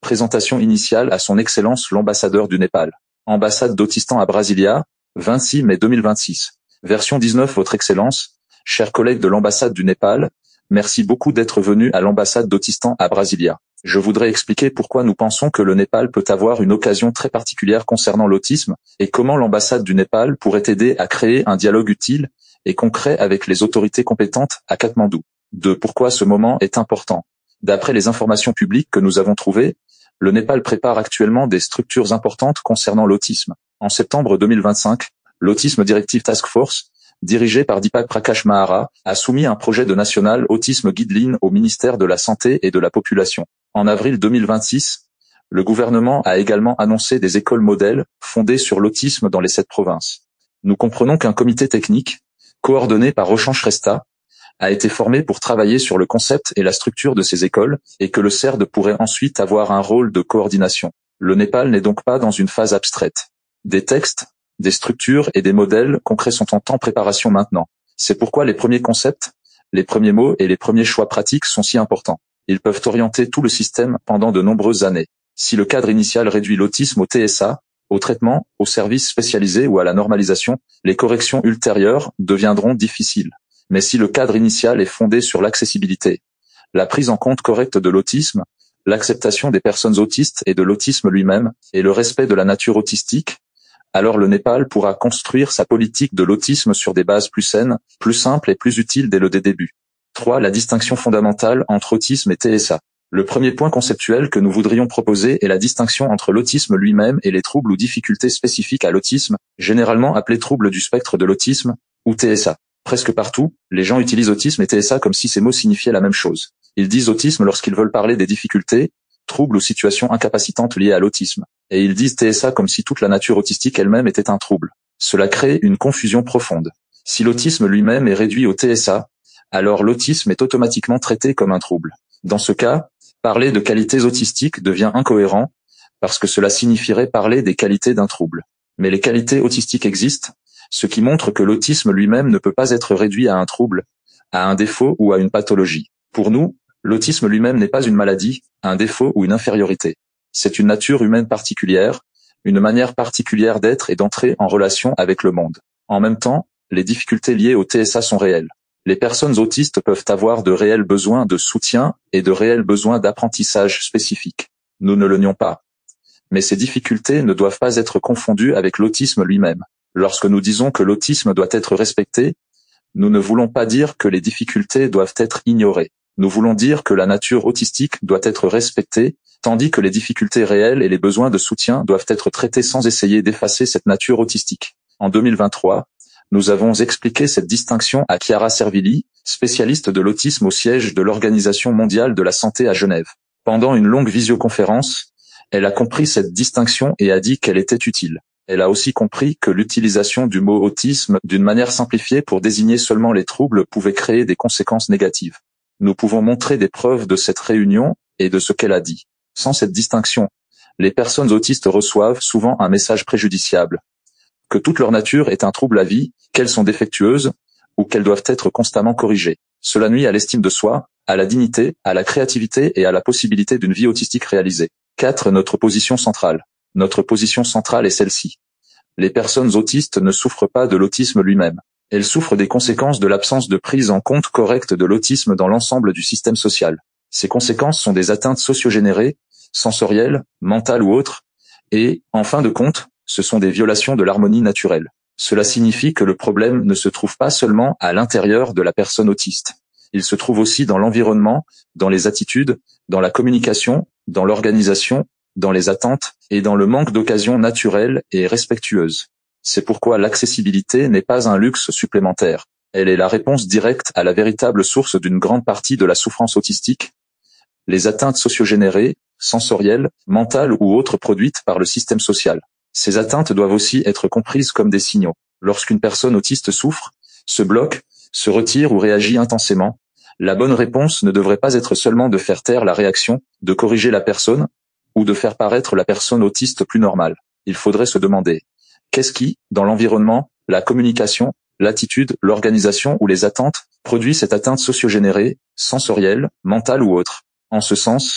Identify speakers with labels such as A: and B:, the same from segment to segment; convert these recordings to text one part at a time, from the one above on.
A: Présentation initiale à son Excellence l'ambassadeur du Népal. Ambassade d'Autistan à Brasilia, 26 mai 2026. Version 19. Votre Excellence, chers collègues de l'ambassade du Népal, merci beaucoup d'être venus à l'ambassade d'Autistan à Brasilia. Je voudrais expliquer pourquoi nous pensons que le Népal peut avoir une occasion très particulière concernant l'autisme, et comment l'ambassade du Népal pourrait aider à créer un dialogue utile et concret avec les autorités compétentes à Katmandou. 2. Pourquoi ce moment est important. D'après les informations publiques que nous avons trouvées, le Népal prépare actuellement des structures importantes concernant l'autisme. En septembre 2025, l'Autisme Directive Task Force, dirigé par Deepak Prakash Mahara, a soumis un projet de National Autisme Guideline au ministère de la Santé et de la Population. En avril 2026, le gouvernement a également annoncé des écoles modèles fondées sur l'autisme dans les 7 provinces. Nous comprenons qu'un comité technique, coordonné par Roshan Shrestha, a été formé pour travailler sur le concept et la structure de ces écoles, et que le CERD pourrait ensuite avoir un rôle de coordination. Le Népal n'est donc pas dans une phase abstraite. Des textes, des structures et des modèles concrets sont en préparation maintenant. C'est pourquoi les premiers concepts, les premiers mots et les premiers choix pratiques sont si importants. Ils peuvent orienter tout le système pendant de nombreuses années. Si le cadre initial réduit l'autisme au TSA, au traitement, aux services spécialisés ou à la normalisation, les corrections ultérieures deviendront difficiles. Mais si le cadre initial est fondé sur l'accessibilité, la prise en compte correcte de l'autisme, l'acceptation des personnes autistes et de l'autisme lui-même, et le respect de la nature autistique, alors le Népal pourra construire sa politique de l'autisme sur des bases plus saines, plus simples et plus utiles dès le début. 3. La distinction fondamentale entre autisme et TSA. Le premier point conceptuel que nous voudrions proposer est la distinction entre l'autisme lui-même et les troubles ou difficultés spécifiques à l'autisme, généralement appelés troubles du spectre de l'autisme, ou TSA. Presque partout, les gens utilisent autisme et TSA comme si ces mots signifiaient la même chose. Ils disent autisme lorsqu'ils veulent parler des difficultés, troubles ou situations incapacitantes liées à l'autisme. Et ils disent TSA comme si toute la nature autistique elle-même était un trouble. Cela crée une confusion profonde. Si l'autisme lui-même est réduit au TSA, alors l'autisme est automatiquement traité comme un trouble. Dans ce cas, parler de qualités autistiques devient incohérent, parce que cela signifierait parler des qualités d'un trouble. Mais les qualités autistiques existent, ce qui montre que l'autisme lui-même ne peut pas être réduit à un trouble, à un défaut ou à une pathologie. Pour nous, l'autisme lui-même n'est pas une maladie, un défaut ou une infériorité. C'est une nature humaine particulière, une manière particulière d'être et d'entrer en relation avec le monde. En même temps, les difficultés liées au TSA sont réelles. Les personnes autistes peuvent avoir de réels besoins de soutien et de réels besoins d'apprentissage spécifiques. Nous ne le nions pas. Mais ces difficultés ne doivent pas être confondues avec l'autisme lui-même. Lorsque nous disons que l'autisme doit être respecté, nous ne voulons pas dire que les difficultés doivent être ignorées. Nous voulons dire que la nature autistique doit être respectée, tandis que les difficultés réelles et les besoins de soutien doivent être traités sans essayer d'effacer cette nature autistique. En 2023, nous avons expliqué cette distinction à Chiara Servilli, spécialiste de l'autisme au siège de l'Organisation mondiale de la santé à Genève. Pendant une longue visioconférence, elle a compris cette distinction et a dit qu'elle était utile. Elle a aussi compris que l'utilisation du mot autisme d'une manière simplifiée pour désigner seulement les troubles pouvait créer des conséquences négatives. Nous pouvons montrer des preuves de cette réunion et de ce qu'elle a dit. Sans cette distinction, les personnes autistes reçoivent souvent un message préjudiciable. Que toute leur nature est un trouble à vie, qu'elles sont défectueuses, ou qu'elles doivent être constamment corrigées. Cela nuit à l'estime de soi, à la dignité, à la créativité et à la possibilité d'une vie autistique réalisée. 4. Notre position centrale. Notre position centrale est celle-ci. Les personnes autistes ne souffrent pas de l'autisme lui-même. Elles souffrent des conséquences de l'absence de prise en compte correcte de l'autisme dans l'ensemble du système social. Ces conséquences sont des atteintes socio-générées, sensorielles, mentales ou autres, et, en fin de compte, ce sont des violations de l'harmonie naturelle. Cela signifie que le problème ne se trouve pas seulement à l'intérieur de la personne autiste. Il se trouve aussi dans l'environnement, dans les attitudes, dans la communication, dans l'organisation, dans les attentes, et dans le manque d'occasions naturelles et respectueuses. C'est pourquoi l'accessibilité n'est pas un luxe supplémentaire. Elle est la réponse directe à la véritable source d'une grande partie de la souffrance autistique, les atteintes socio-générées, sensorielles, mentales ou autres produites par le système social. Ces atteintes doivent aussi être comprises comme des signaux. Lorsqu'une personne autiste souffre, se bloque, se retire ou réagit intensément, la bonne réponse ne devrait pas être seulement de faire taire la réaction, de corriger la personne, ou de faire paraître la personne autiste plus normale. Il faudrait se demander, qu'est-ce qui, dans l'environnement, la communication, l'attitude, l'organisation ou les attentes, produit cette atteinte socio-générée, sensorielle, mentale ou autre? En ce sens,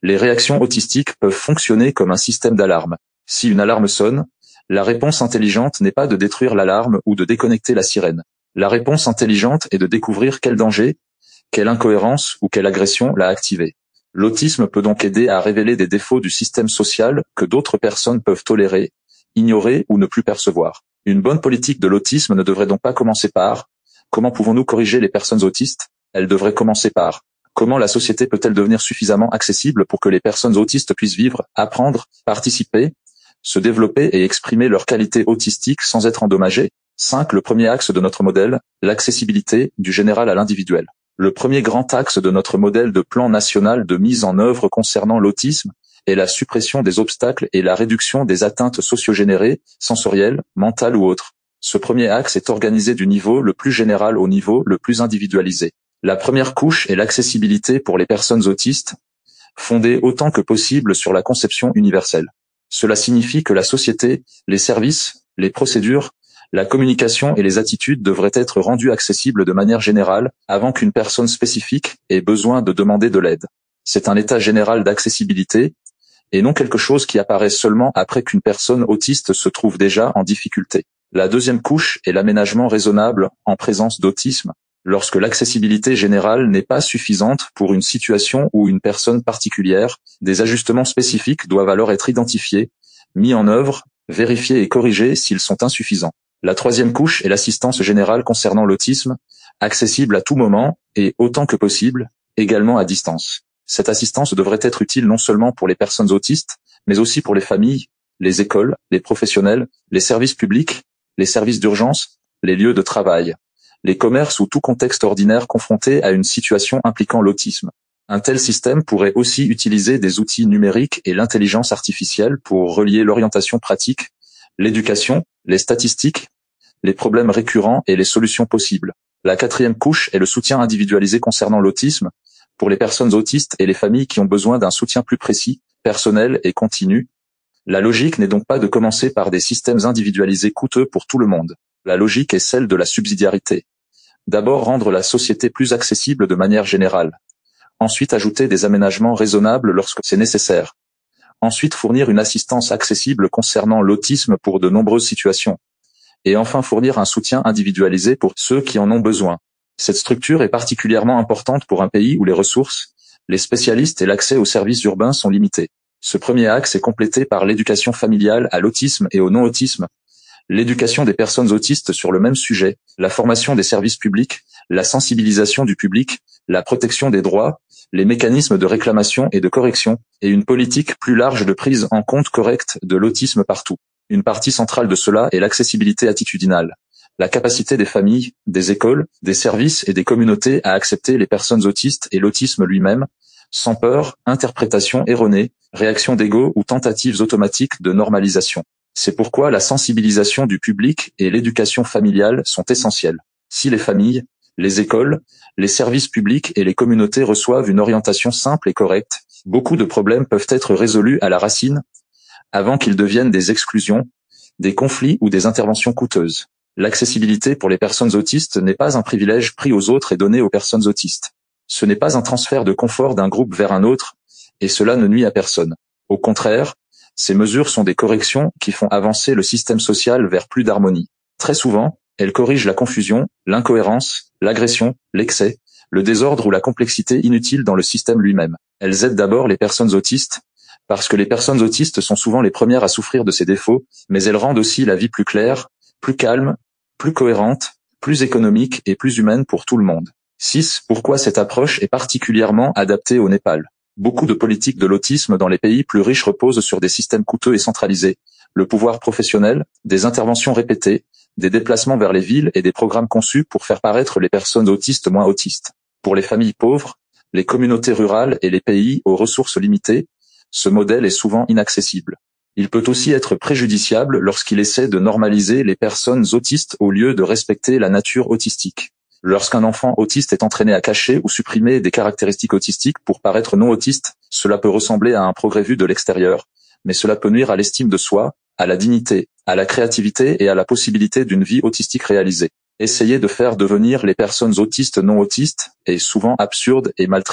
A: Les réactions autistiques peuvent fonctionner comme un système d'alarme. Si une alarme sonne, la réponse intelligente n'est pas de détruire l'alarme ou de déconnecter la sirène. La réponse intelligente est de découvrir quel danger, quelle incohérence ou quelle agression l'a activée. L'autisme peut donc aider à révéler des défauts du système social que d'autres personnes peuvent tolérer, ignorer ou ne plus percevoir. Une bonne politique de l'autisme ne devrait donc pas commencer par « Comment pouvons-nous corriger les personnes autistes ?» Elle devrait commencer par « Comment la société peut-elle devenir suffisamment accessible pour que les personnes autistes puissent vivre, apprendre, participer, se développer et exprimer leurs qualités autistiques sans être endommagées ?» 5. Le premier axe de notre modèle, l'accessibilité du général à l'individuel. Le premier grand axe de notre modèle de plan national de mise en œuvre concernant l'autisme est la suppression des obstacles et la réduction des atteintes socio-générées, sensorielles, mentales ou autres. Ce premier axe est organisé du niveau le plus général au niveau le plus individualisé. La première couche est l'accessibilité pour les personnes autistes, fondée autant que possible sur la conception universelle. Cela signifie que la société, les services, les procédures, la communication et les attitudes devraient être rendues accessibles de manière générale avant qu'une personne spécifique ait besoin de demander de l'aide. C'est un état général d'accessibilité et non quelque chose qui apparaît seulement après qu'une personne autiste se trouve déjà en difficulté. La deuxième couche est l'aménagement raisonnable en présence d'autisme. Lorsque l'accessibilité générale n'est pas suffisante pour une situation ou une personne particulière, des ajustements spécifiques doivent alors être identifiés, mis en œuvre, vérifiés et corrigés s'ils sont insuffisants. La troisième couche est l'assistance générale concernant l'autisme, accessible à tout moment et, autant que possible, également à distance. Cette assistance devrait être utile non seulement pour les personnes autistes, mais aussi pour les familles, les écoles, les professionnels, les services publics, les services d'urgence, les lieux de travail, les commerces ou tout contexte ordinaire confronté à une situation impliquant l'autisme. Un tel système pourrait aussi utiliser des outils numériques et l'intelligence artificielle pour relier l'orientation pratique, l'éducation, les statistiques, les problèmes récurrents et les solutions possibles. La quatrième couche est le soutien individualisé concernant l'autisme, pour les personnes autistes et les familles qui ont besoin d'un soutien plus précis, personnel et continu. La logique n'est donc pas de commencer par des systèmes individualisés coûteux pour tout le monde. La logique est celle de la subsidiarité. D'abord rendre la société plus accessible de manière générale. Ensuite ajouter des aménagements raisonnables lorsque c'est nécessaire. Ensuite fournir une assistance accessible concernant l'autisme pour de nombreuses situations. Et enfin fournir un soutien individualisé pour ceux qui en ont besoin. Cette structure est particulièrement importante pour un pays où les ressources, les spécialistes et l'accès aux services urbains sont limités. Ce premier axe est complété par l'éducation familiale à l'autisme et au non-autisme, l'éducation des personnes autistes sur le même sujet, la formation des services publics, la sensibilisation du public, la protection des droits, les mécanismes de réclamation et de correction, et une politique plus large de prise en compte correcte de l'autisme partout. Une partie centrale de cela est l'accessibilité attitudinale, la capacité des familles, des écoles, des services et des communautés à accepter les personnes autistes et l'autisme lui-même, sans peur, interprétation erronée, réaction d'ego ou tentatives automatiques de normalisation. C'est pourquoi la sensibilisation du public et l'éducation familiale sont essentielles. Si les familles, les écoles, les services publics et les communautés reçoivent une orientation simple et correcte, beaucoup de problèmes peuvent être résolus à la racine avant qu'ils deviennent des exclusions, des conflits ou des interventions coûteuses. L'accessibilité pour les personnes autistes n'est pas un privilège pris aux autres et donné aux personnes autistes. Ce n'est pas un transfert de confort d'un groupe vers un autre, et cela ne nuit à personne. Au contraire, ces mesures sont des corrections qui font avancer le système social vers plus d'harmonie. Très souvent, elles corrigent la confusion, l'incohérence, l'agression, l'excès, le désordre ou la complexité inutile dans le système lui-même. Elles aident d'abord les personnes autistes, parce que les personnes autistes sont souvent les premières à souffrir de ces défauts, mais elles rendent aussi la vie plus claire, plus calme, plus cohérente, plus économique et plus humaine pour tout le monde. 6. Pourquoi cette approche est particulièrement adaptée au Népal? Beaucoup de politiques de l'autisme dans les pays plus riches reposent sur des systèmes coûteux et centralisés, le pouvoir professionnel, des interventions répétées, des déplacements vers les villes et des programmes conçus pour faire paraître les personnes autistes moins autistes. Pour les familles pauvres, les communautés rurales et les pays aux ressources limitées, ce modèle est souvent inaccessible. Il peut aussi être préjudiciable lorsqu'il essaie de normaliser les personnes autistes au lieu de respecter la nature autistique. Lorsqu'un enfant autiste est entraîné à cacher ou supprimer des caractéristiques autistiques pour paraître non autiste, cela peut ressembler à un progrès vu de l'extérieur, mais cela peut nuire à l'estime de soi, à la dignité, à la créativité et à la possibilité d'une vie autistique réalisée. Essayer de faire devenir les personnes autistes non autistes est souvent absurde et maltraitant.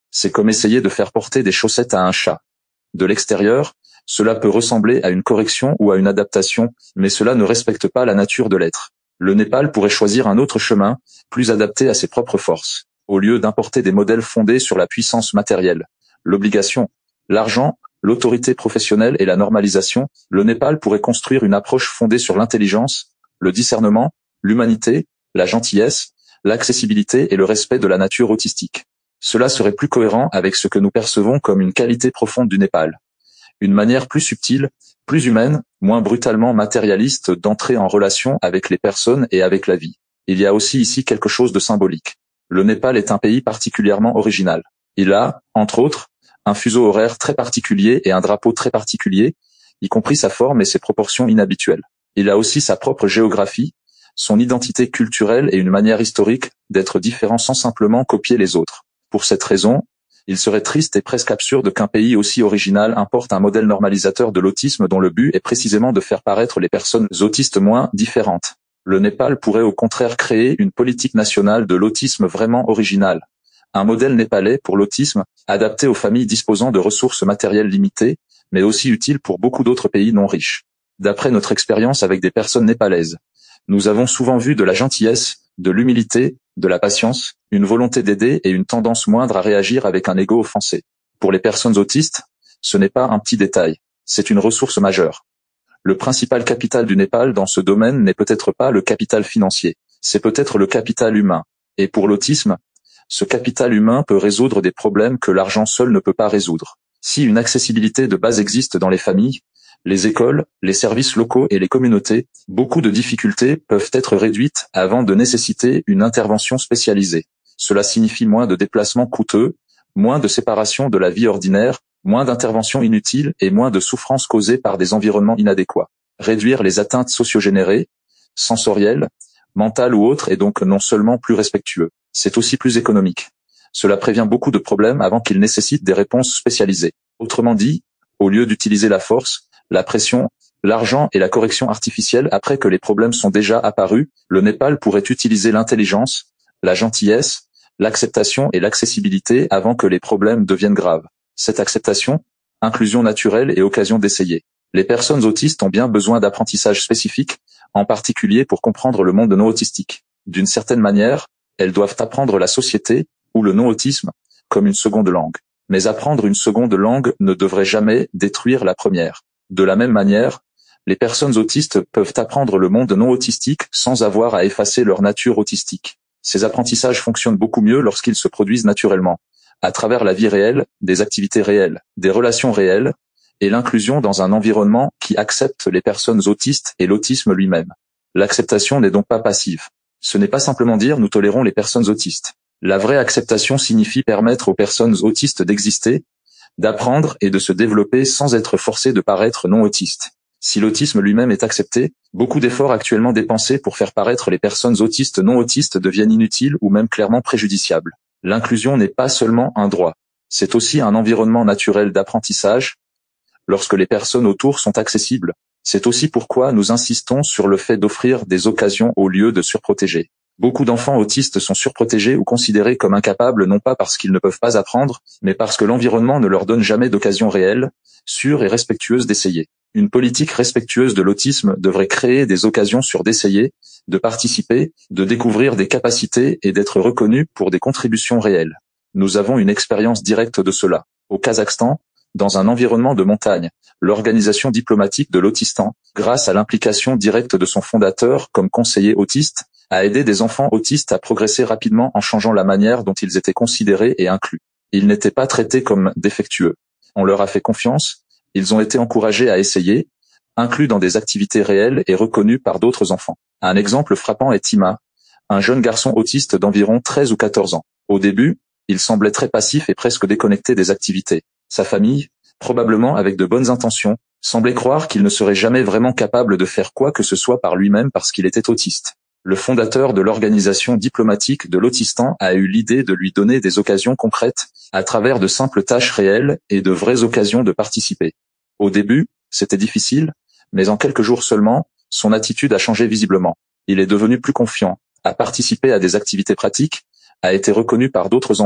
A: C'est comme essayer de faire porter des chaussettes à un chat. De l'extérieur, cela peut ressembler à une correction ou à une adaptation, mais cela ne respecte pas la nature de l'être. Le Népal pourrait choisir un autre chemin, plus adapté à ses propres forces. Au lieu d'importer des modèles fondés sur la puissance matérielle, l'obligation, l'argent, l'autorité professionnelle et la normalisation, le Népal pourrait construire une approche fondée sur l'intelligence, le discernement, l'humanité, la gentillesse, l'accessibilité et le respect de la nature autistique. Cela serait plus cohérent avec ce que nous percevons comme une qualité profonde du Népal. Une manière plus subtile, plus humaine, moins brutalement matérialiste d'entrer en relation avec les personnes et avec la vie. Il y a aussi ici quelque chose de symbolique. Le Népal est un pays particulièrement original. Il a, entre autres, un fuseau horaire très particulier et un drapeau très particulier, y compris sa forme et ses proportions inhabituelles. Il a aussi sa propre géographie, son identité culturelle et une manière historique d'être différent sans simplement copier les autres. Pour cette raison, il serait triste et presque absurde qu'un pays aussi original importe un modèle normalisateur de l'autisme dont le but est précisément de faire paraître les personnes autistes moins différentes. Le Népal pourrait au contraire créer une politique nationale de l'autisme vraiment originale. Un modèle népalais pour l'autisme, adapté aux familles disposant de ressources matérielles limitées, mais aussi utile pour beaucoup d'autres pays non riches. D'après notre expérience avec des personnes népalaises, nous avons souvent vu de la gentillesse, de l'humilité, de la patience, une volonté d'aider et une tendance moindre à réagir avec un ego offensé. Pour les personnes autistes, ce n'est pas un petit détail, c'est une ressource majeure. Le principal capital du Népal dans ce domaine n'est peut-être pas le capital financier, c'est peut-être le capital humain. Et pour l'autisme, ce capital humain peut résoudre des problèmes que l'argent seul ne peut pas résoudre. Si une accessibilité de base existe dans les familles, les écoles, les services locaux et les communautés, beaucoup de difficultés peuvent être réduites avant de nécessiter une intervention spécialisée. Cela signifie moins de déplacements coûteux, moins de séparation de la vie ordinaire, moins d'interventions inutiles et moins de souffrances causées par des environnements inadéquats. Réduire les atteintes socio-générées, sensorielles, mentales ou autres est donc non seulement plus respectueux, c'est aussi plus économique. Cela prévient beaucoup de problèmes avant qu'ils nécessitent des réponses spécialisées. Autrement dit, au lieu d'utiliser la force, la pression, l'argent et la correction artificielle après que les problèmes sont déjà apparus, le Népal pourrait utiliser l'intelligence, la gentillesse, l'acceptation et l'accessibilité avant que les problèmes deviennent graves. Cette acceptation, inclusion naturelle et occasion d'essayer. Les personnes autistes ont bien besoin d'apprentissage spécifique, en particulier pour comprendre le monde non autistique. D'une certaine manière, elles doivent apprendre la société, ou le non-autisme, comme une seconde langue. Mais apprendre une seconde langue ne devrait jamais détruire la première. De la même manière, les personnes autistes peuvent apprendre le monde non autistique sans avoir à effacer leur nature autistique. Ces apprentissages fonctionnent beaucoup mieux lorsqu'ils se produisent naturellement, à travers la vie réelle, des activités réelles, des relations réelles, et l'inclusion dans un environnement qui accepte les personnes autistes et l'autisme lui-même. L'acceptation n'est donc pas passive. Ce n'est pas simplement dire nous tolérons les personnes autistes. La vraie acceptation signifie permettre aux personnes autistes d'exister, d'apprendre et de se développer sans être forcé de paraître non autiste. Si l'autisme lui-même est accepté, beaucoup d'efforts actuellement dépensés pour faire paraître les personnes autistes non autistes deviennent inutiles ou même clairement préjudiciables. L'inclusion n'est pas seulement un droit, c'est aussi un environnement naturel d'apprentissage. Lorsque les personnes autour sont accessibles, c'est aussi pourquoi nous insistons sur le fait d'offrir des occasions au lieu de surprotéger. Beaucoup d'enfants autistes sont surprotégés ou considérés comme incapables non pas parce qu'ils ne peuvent pas apprendre, mais parce que l'environnement ne leur donne jamais d'occasion réelle, sûre et respectueuse d'essayer. Une politique respectueuse de l'autisme devrait créer des occasions sûres d'essayer, de participer, de découvrir des capacités et d'être reconnu pour des contributions réelles. Nous avons une expérience directe de cela. Au Kazakhstan, dans un environnement de montagne, l'organisation diplomatique de l'Autistan, grâce à l'implication directe de son fondateur comme conseiller autiste, a aidé des enfants autistes à progresser rapidement en changeant la manière dont ils étaient considérés et inclus. Ils n'étaient pas traités comme défectueux. On leur a fait confiance, ils ont été encouragés à essayer, inclus dans des activités réelles et reconnus par d'autres enfants. Un exemple frappant est Tima, un jeune garçon autiste d'environ 13 ou 14 ans. Au début, il semblait très passif et presque déconnecté des activités. Sa famille, probablement avec de bonnes intentions, semblait croire qu'il ne serait jamais vraiment capable de faire quoi que ce soit par lui-même parce qu'il était autiste. Le fondateur de l'organisation diplomatique de l'Autistan a eu l'idée de lui donner des occasions concrètes, à travers de simples tâches réelles et de vraies occasions de participer. Au début, c'était difficile, mais en quelques jours seulement, son attitude a changé visiblement. Il est devenu plus confiant, a participé à des activités pratiques, a été reconnu par d'autres enfants,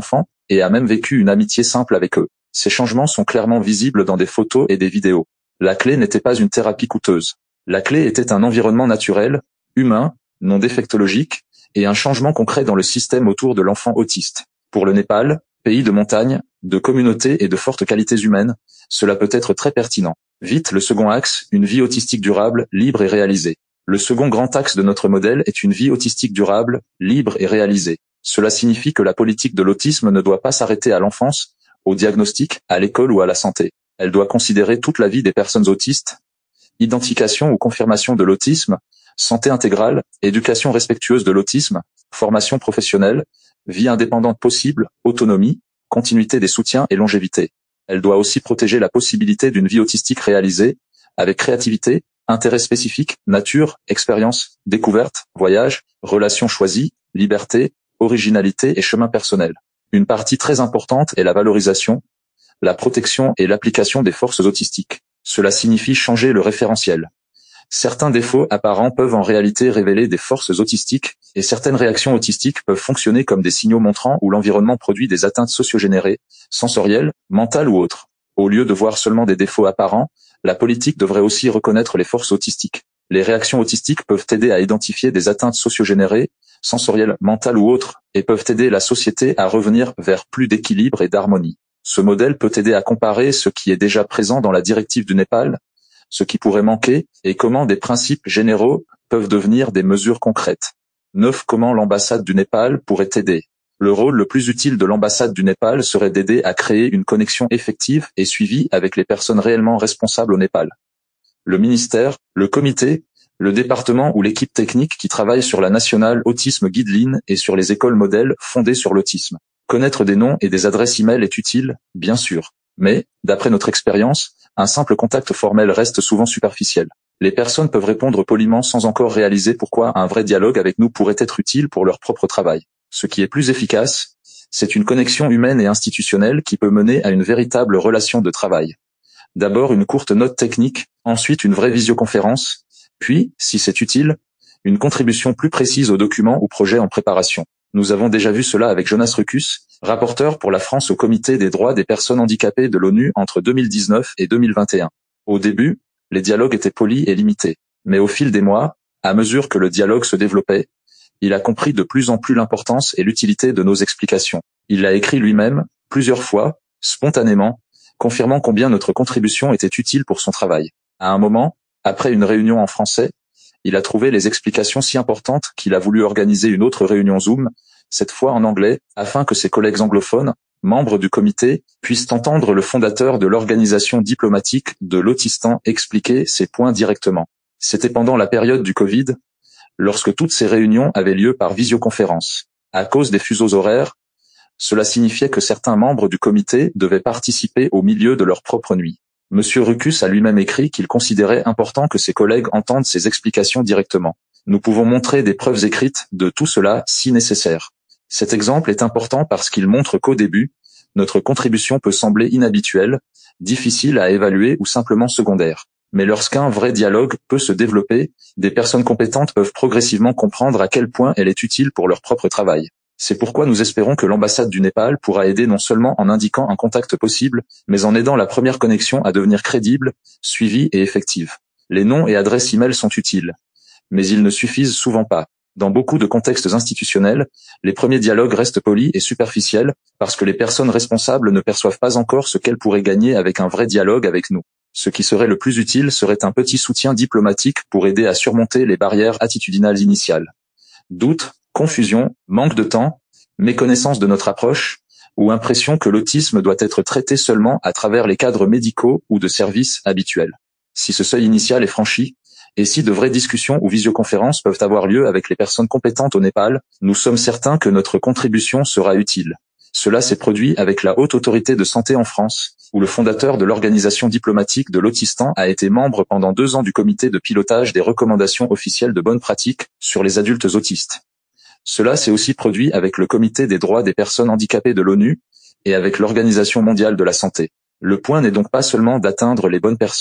A: et a même vécu une amitié simple avec eux. Ces changements sont clairement visibles dans des photos et des vidéos. La clé n'était pas une thérapie coûteuse. La clé était un environnement naturel, humain, non défectologique, et un changement concret dans le système autour de l'enfant autiste. Pour le Népal, pays de montagne, de communautés et de fortes qualités humaines, cela peut être très pertinent. Vite, le second axe, une vie autistique durable, libre et réalisée. Le second grand axe de notre modèle est une vie autistique durable, libre et réalisée. Cela signifie que la politique de l'autisme ne doit pas s'arrêter à l'enfance, au diagnostic, à l'école ou à la santé. Elle doit considérer toute la vie des personnes autistes, identification ou confirmation de l'autisme, santé intégrale, éducation respectueuse de l'autisme, formation professionnelle, vie indépendante possible, autonomie, continuité des soutiens et longévité. Elle doit aussi protéger la possibilité d'une vie autistique réalisée, avec créativité, intérêts spécifiques, nature, expérience, découverte, voyage, relations choisies, liberté, originalité et chemin personnel. Une partie très importante est la valorisation, la protection et l'application des forces autistiques. Cela signifie changer le référentiel. Certains défauts apparents peuvent en réalité révéler des forces autistiques, et certaines réactions autistiques peuvent fonctionner comme des signaux montrant où l'environnement produit des atteintes socio-générées, sensorielles, mentales ou autres. Au lieu de voir seulement des défauts apparents, la politique devrait aussi reconnaître les forces autistiques. Les réactions autistiques peuvent aider à identifier des atteintes socio-générées, sensorielles, mentales ou autres, et peuvent aider la société à revenir vers plus d'équilibre et d'harmonie. Ce modèle peut aider à comparer ce qui est déjà présent dans la directive du Népal, ce qui pourrait manquer, et comment des principes généraux peuvent devenir des mesures concrètes. 9. Comment l'ambassade du Népal pourrait aider. Le rôle le plus utile de l'ambassade du Népal serait d'aider à créer une connexion effective et suivie avec les personnes réellement responsables au Népal. Le ministère, le comité, le département ou l'équipe technique qui travaille sur la National Autism Guideline et sur les écoles modèles fondées sur l'autisme. Connaître des noms et des adresses e-mail est utile, bien sûr. Mais, d'après notre expérience, un simple contact formel reste souvent superficiel. Les personnes peuvent répondre poliment sans encore réaliser pourquoi un vrai dialogue avec nous pourrait être utile pour leur propre travail. Ce qui est plus efficace, c'est une connexion humaine et institutionnelle qui peut mener à une véritable relation de travail. D'abord une courte note technique, ensuite une vraie visioconférence, puis, si c'est utile, une contribution plus précise aux documents ou projets en préparation. Nous avons déjà vu cela avec Jonas Rukus, rapporteur pour la France au Comité des droits des personnes handicapées de l'ONU entre 2019 et 2021. Au début, les dialogues étaient polis et limités. Mais au fil des mois, à mesure que le dialogue se développait, il a compris de plus en plus l'importance et l'utilité de nos explications. Il l'a écrit lui-même, plusieurs fois, spontanément, confirmant combien notre contribution était utile pour son travail. À un moment, après une réunion en français, il a trouvé les explications si importantes qu'il a voulu organiser une autre réunion Zoom, cette fois en anglais, afin que ses collègues anglophones, membres du comité, puissent entendre le fondateur de l'organisation diplomatique de l'Autistan expliquer ses points directement. C'était pendant la période du Covid, lorsque toutes ces réunions avaient lieu par visioconférence. À cause des fuseaux horaires, cela signifiait que certains membres du comité devaient participer au milieu de leur propre nuit. Monsieur Rukus a lui-même écrit qu'il considérait important que ses collègues entendent ses explications directement. Nous pouvons montrer des preuves écrites de tout cela si nécessaire. Cet exemple est important parce qu'il montre qu'au début, notre contribution peut sembler inhabituelle, difficile à évaluer ou simplement secondaire. Mais lorsqu'un vrai dialogue peut se développer, des personnes compétentes peuvent progressivement comprendre à quel point elle est utile pour leur propre travail. C'est pourquoi nous espérons que l'ambassade du Népal pourra aider non seulement en indiquant un contact possible, mais en aidant la première connexion à devenir crédible, suivie et effective. Les noms et adresses e-mail sont utiles, mais ils ne suffisent souvent pas. Dans beaucoup de contextes institutionnels, les premiers dialogues restent polis et superficiels parce que les personnes responsables ne perçoivent pas encore ce qu'elles pourraient gagner avec un vrai dialogue avec nous. Ce qui serait le plus utile serait un petit soutien diplomatique pour aider à surmonter les barrières attitudinales initiales. Doute, confusion, manque de temps, méconnaissance de notre approche, ou impression que l'autisme doit être traité seulement à travers les cadres médicaux ou de services habituels. Si ce seuil initial est franchi, et si de vraies discussions ou visioconférences peuvent avoir lieu avec les personnes compétentes au Népal, nous sommes certains que notre contribution sera utile. Cela s'est produit avec la Haute Autorité de Santé en France, où le fondateur de l'organisation diplomatique de l'Autistan a été membre pendant 2 ans du comité de pilotage des recommandations officielles de bonnes pratiques sur les adultes autistes. Cela s'est aussi produit avec le Comité des droits des personnes handicapées de l'ONU et avec l'Organisation mondiale de la santé. Le point n'est donc pas seulement d'atteindre les bonnes personnes.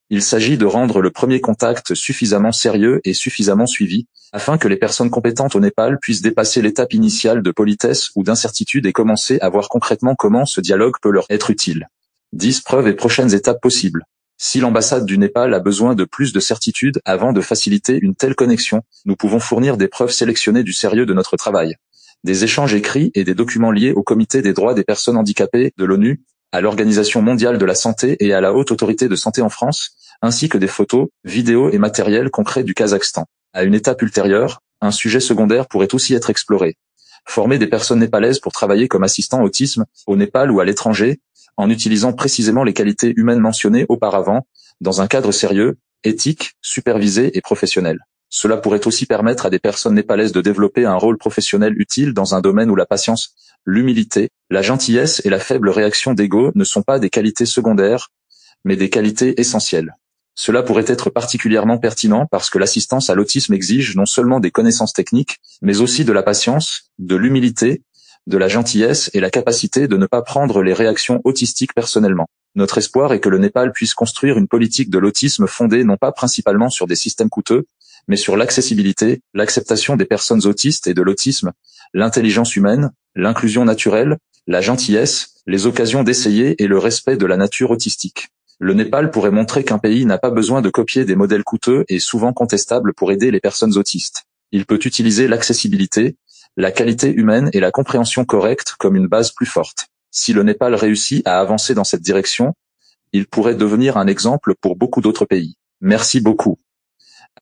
A: Il s'agit de rendre le premier contact suffisamment sérieux et suffisamment suivi, afin que les personnes compétentes au Népal puissent dépasser l'étape initiale de politesse ou d'incertitude et commencer à voir concrètement comment ce dialogue peut leur être utile. 10 preuves et prochaines étapes possibles. Si l'ambassade du Népal a besoin de plus de certitude avant de faciliter une telle connexion, nous pouvons fournir des preuves sélectionnées du sérieux de notre travail. Des échanges écrits et des documents liés au Comité des droits des personnes handicapées de l'ONU, à l'Organisation mondiale de la santé et à la Haute Autorité de santé en France, ainsi que des photos, vidéos et matériels concrets du Kazakhstan. À une étape ultérieure, un sujet secondaire pourrait aussi être exploré. Former des personnes népalaises pour travailler comme assistants autisme au Népal ou à l'étranger, en utilisant précisément les qualités humaines mentionnées auparavant, dans un cadre sérieux, éthique, supervisé et professionnel. Cela pourrait aussi permettre à des personnes népalaises de développer un rôle professionnel utile dans un domaine où la patience, l'humilité, la gentillesse et la faible réaction d'ego ne sont pas des qualités secondaires, mais des qualités essentielles. Cela pourrait être particulièrement pertinent parce que l'assistance à l'autisme exige non seulement des connaissances techniques, mais aussi de la patience, de l'humilité, de la gentillesse et la capacité de ne pas prendre les réactions autistiques personnellement. Notre espoir est que le Népal puisse construire une politique de l'autisme fondée non pas principalement sur des systèmes coûteux, mais sur l'accessibilité, l'acceptation des personnes autistes et de l'autisme, l'intelligence humaine, l'inclusion naturelle, la gentillesse, les occasions d'essayer et le respect de la nature autistique. Le Népal pourrait montrer qu'un pays n'a pas besoin de copier des modèles coûteux et souvent contestables pour aider les personnes autistes. Il peut utiliser l'accessibilité, la qualité humaine et la compréhension correcte comme une base plus forte. Si le Népal réussit à avancer dans cette direction, il pourrait devenir un exemple pour beaucoup d'autres pays. Merci beaucoup.